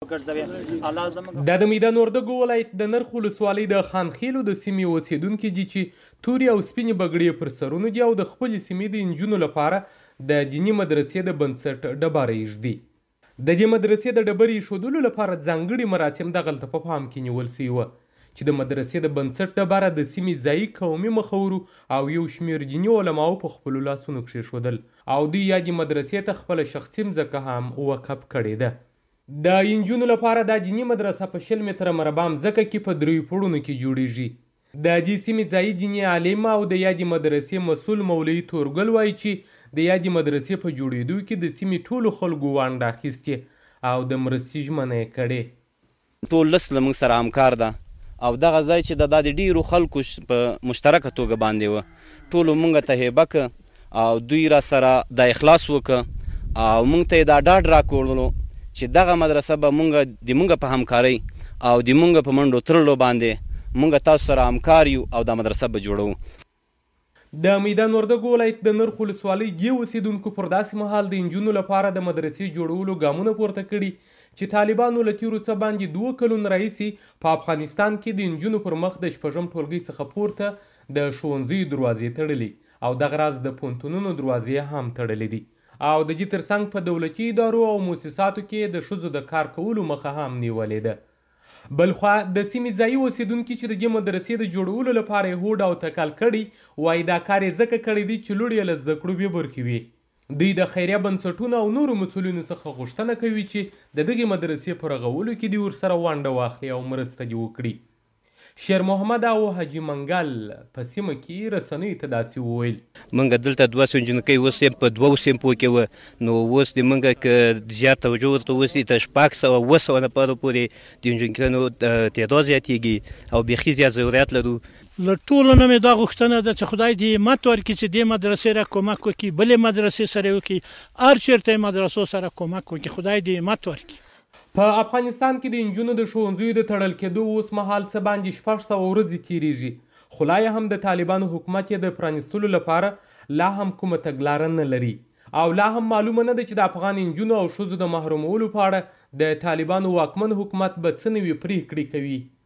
دا د میدان وردګو ولایت د نرخ ولسوالۍ د خانخیلو د سیمې اوسیدونکي دي چې تورې او سپینې بګړې پر سرونو دي او د خپلې سیمې د نجونو لپاره د دیني مدرسې د بنسټ ډبره ایږدي. د دې مدرسې د ډبرې ایښودلو لپاره ځانګړي مراسم دغلته په پام کې نیول سوي وه چې د مدرسې د بنسټ ډبره د سیمې ځایي قومي مخورو او یو شمېر دیني علماو په خپلو لاسونو کښېښودل او دوی یادې مدرسې ته خپله شخصي مځکه هم وقف کړې ده. د نجونو لپاره دا دیني مدرسه په 60 متره مربع مځکه کې په 3 پوړونو کې جوړیږي. د دې سیمې ځایي دیني عالم او د یادې مدرسې مسؤل مولوي تورګل وایي چې د یادې مدرسې په جوړېدو کې د سیمې ټولو خلکو ونډه اخیستې او د مرستې ژمنه یې کړې. ټول لس له موږ سره همکار ده او دغه ځای چې د ډېرو خلکو په مشترکه توګه باندې وه ټولو موږ ته هیبه که او دوی را سره د اخلاص وکړه او موږ ته یې دا ډاډ راکړلو چې دغه مدرسه به موږ په همکارۍ او د موږ په منډو ترلو باندې موږ تاسو سره همکار یو او دا مدرسه به جوړو. د میدان وردګو ولایت د نرخ ولسوالۍ دې اوسیدونکو پر داسې مهال د نجونو لپاره د مدرسې جوړولو ګامونه پورته کړي چې طالبانو له تېرو څه باندې 2 کلونو راهیسې په افغانستان کې د نجونو پر مخ د 6م ټولګۍ څخه پورته د ښوونځیو دروازې تړلي او دغه راز د پوهنتونونو دروازې هم تړلې دي او د دې ترڅنګ په دولتي ادارو او مؤسساتو کې د ښځو د کار کولو مخه هم نیولې ده. بلخوا د سیمې ځایي اوسیدونکي چې د دې مدرسې د جوړولو لپاره یې هوډ او تکل کړی وایي دا کار یې ځکه کړی دی چې لوړ یې له زده کړو بې برخې وي. دوی د خیریه بنسټونو او نورو مسؤلینو څخه غوښتنه کوي چې د دغې مدرسې په رغولو کې دوی ورسره ونډه واخلي او مرسته دې وکړي. شیر محمد او حاجي منګل په سیمه کې رسنیو ته داسې وویل موږ دلته 200 نجونکۍ اوس په 2 سیمپو کې وه نو اوس د موږ که زیات توجه ورته وسي تر 600 نفرو پورې د نجونکیانو تعداد زیاتېږي او بیخي زیات ضرورت لرو. له ټولو نه مې دا غوښتنه ده چې خدای دې همت ورکړي چې دې مدرسې را کومک وکړي بلې مدرسې سره وکړي هر چېرته یې مدرسو سره کومک وکړي خدای دې همت ورکړي. په افغانستان کې د نجونو د ښوونځیو د تړل کېدو اوس مهال څه باندې 600 ورځې تېرېږي خو لا هم د طالبانو حکومت یې د پرانیستلو لپاره لا هم کومه تګلاره نه لري او لا هم معلومه نه ده چې د افغان نجونو او ښځو د محرومولو په اړه د طالبانو واکمن حکومت به څه نوې پرېکړې کوي.